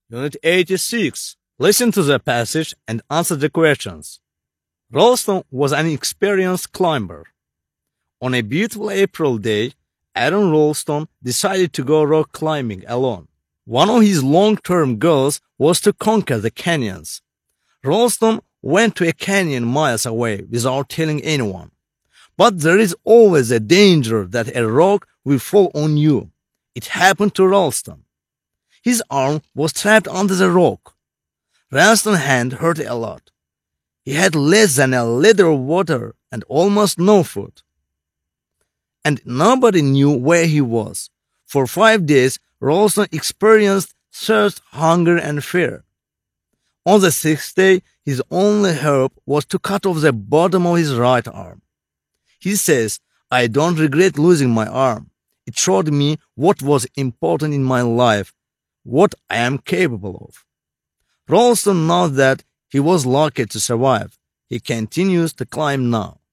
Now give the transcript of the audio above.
Unit 86. Listen to the passage and answer the questions. Ralston was an experienced climber. On a beautiful April day, Aaron Ralston decided to go rock climbing alone. One of his long-term goals was to conquer the canyons. Ralston went to a canyon miles away without telling anyone. But there is always a danger that a rock will fall on you. It happened to Ralston. His arm was trapped under the rock. Ralston's hand hurt a lot. He had less than a liter of water and almost no food. And nobody knew where he was. For 5 days, Ralston experienced thirst, hunger, and fear. On the 6th day, his only hope was to cut off the bottom of his right arm. He says, "I don't regret losing my arm. It showed me what was important in my life, what I am capable of." Ralston knows that he was lucky to survive. He continues to climb now.